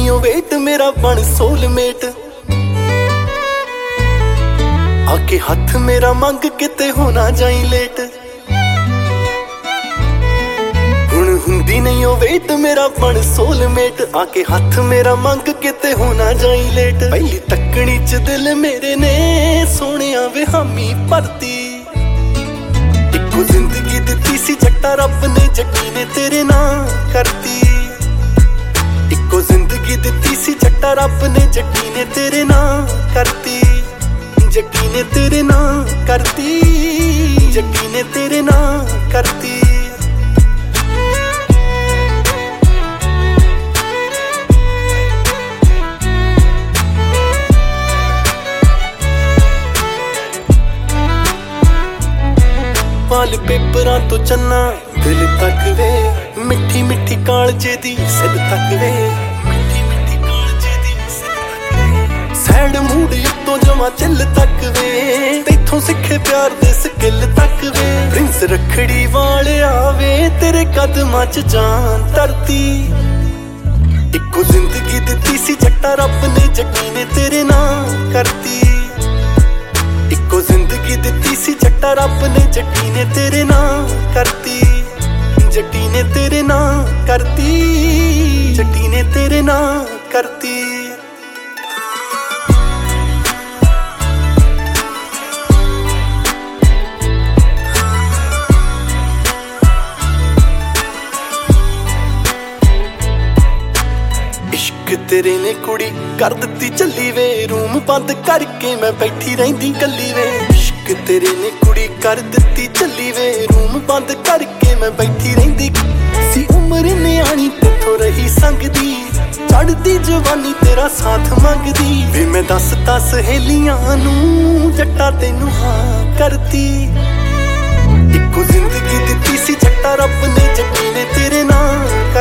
ਨਹੀਂ ਉਹ ਵੇਟ ਮੇਰਾ ਬਣ ਸੋਲਮੇਟ ਆਕੇ ਹੱਥ ਮੇਰਾ ਮੰਗ ਕਿਤੇ ਹੋਣਾ ਜਾਈ ਲੇਟ ਹੁਣ ਹੁੰਦੀ ਨਹੀਂ ਉਹ ਵੇਟ ਮੇਰਾ ਬਣ ਸੋਲਮੇਟ ਆਕੇ ਹੱਥ ਮੇਰਾ ਮੰਗ ਕਿਤੇ ਹੋਣਾ ਜਾਈ ਲੇਟ ਪਹਿਲੀ ਤੱਕਣੀ ਚ ਦਿਲ ਮੇਰੇ ਨੇ ਸੋਹਣਿਆ ਵੇ ਹਾਮੀ ਭਰਤੀ ਇੱਕੋ ਜ਼ਿੰਦਗੀ ਦਿੱਤੀ ਸੀ ਜੱਟਾ ਰੱਬ ਨੇ ਜੱਟੀ ਨੇ ਤੇਰੇ ਨਾਂ ਕਰਤੀ ਇੱਕੋ ਜ਼ਿੰਦਗੀ ਦਿੱਤੀ ਸੀ ਜੱਟਾ ਰੱਬ ਨੇ ਜੱਟੀ ਨੇ ਤੇਰੇ ਨਾਂ ਕਰਤੀ ਜੱਟੀ ਨੇ ਤੇਰੇ ਨਾਂ ਕਰਤੀ ਜੱਟੀ ਨੇ ਤੇਰੇ ਨਾਂ ਕਰਤੀ ਵਾਲ ਪੇਪਰਾਂ ਤੋਂ ਚੰਨਾ ਦਿਲ ਤੱਕ ਵੇ ਮਿੱਠੀ ਮਿੱਠੀ ਕਾਲਜੇ ਦੀ ਸਿਲ ਤੱਕ ਵੇ ਮਿੱਠੀ ਮਿੱਠੀ ਕਾਲਜੇ ਦੀ ਸਿਲ ਤੱਕ ਵੇ ਸੈਡ ਮੂਡ ਉੱਤੋਂ ਜਮਾ ਚਿੱਲ ਤੱਕ ਵੇ ਤੈਥੋਂ ਸਿੱਖੇ ਪਿਆਰ ਦੇ ਸਕਿੱਲ ਤੱਕ ਵੇ ਪ੍ਰਿੰਸ ਰੱਖੜੀ ਵਾਲਿਆ ਵੇ ਤੇਰੇ ਕਦਮਾਂ 'ਚ ਜਾਨ ਧਰਤੀ ਇੱਕੋ ਜ਼ਿੰਦਗੀ ਦਿੱਤੀ ਸੀ ਜੱਟਾ ਰੱਬ ਨੇ ਜੱਟੀ ਨੇ ਤੇਰੇ ਨਾਂ ਕਰਤੀ ਇੱਕੋ ਜ਼ਿੰਦਗੀ ਦਿੱਤੀ ਸੀ ਜੱਟਾ ਰੱਬ ਨੇ ਜੱਟੀ ਨੇ ਤੇਰੇ ਨਾਂ ਕਰਤੀ ਜੱਟੀ ਨੇ ਤੇਰੇ ਨਾਂ ਕਰਤੀ ਜੱਟੀ ਨੇ ਤੇਰੇ ਨਾਂ ਕਰਤੀ ਇਸ਼ਕ ਤੇਰੇ ਨੇ ਕੁੜੀ ਕਰ ਦਿੱਤੀ ਚੱਲੀ ਵੇ ਰੂਮ ਬੰਦ ਕਰਕੇ ਮੈਂ ਬੈਠੀ ਰਹਿੰਦੀ ਕੱਲੀ ਵੇ ਇਸ਼ਕ ਤੇਰੇ ਨੇ ਕੁੜੀ ਕਰ ਦਿੱਤੀ ਚੱਲੀ ਵੇ ਰੂਮ ਬੰਦ ਕਰਕੇ ਮੈਂ ਬੈਠੀ ਰਹਿੰਦੀ ਸੀ ਉਮਰ ਨਿਆਣੀ ਤੇਥੋਂ ਰਹੀ ਸੰਗਦੀ ਚੜਦੀ ਜਵਾਨੀ ਤੇਰਾ ਸਾਥ ਮੰਗਦੀ ਵੇ ਮੈਂ ਦੱਸਤਾ ਸਹੇਲੀਆਂ ਨੂੰ ਜੱਟਾ ਤੈਨੂੰ ਹਾਂ ਕਰਤੀ ਇੱਕੋ ਜ਼ਿੰਦਗੀ ਦਿੱਤੀ ਸੀ ਜੱਟਾ ਰੱਬ ਨੇ ਜੱਟੀ ਨੇ ਤੇਰੇ ਨਾਂ